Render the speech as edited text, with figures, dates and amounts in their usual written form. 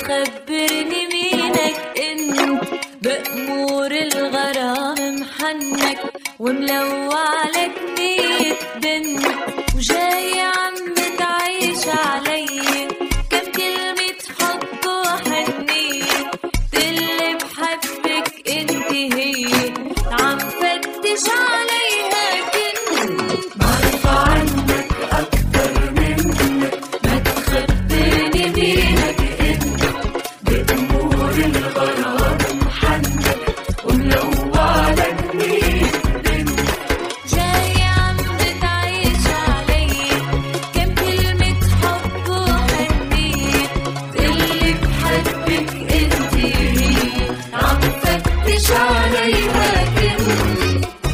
تخبرني مينك انت، بأمور الغرام محنك وملوعلك 100 بنت، وجاي عم بتعيش علي كم كلمة حب وحنية، تقلي بحبك انت هي عم فتش عليها كنت، بعرف عنك أكتر منك، ما تخبرني مينك انت، بأمور الغرام محنك وملوعلك 100 بنت، جاي عم بتعيش علي كم كلمة حب وحنية، تقلي بحبك انت هي عم فتش عليها كنت.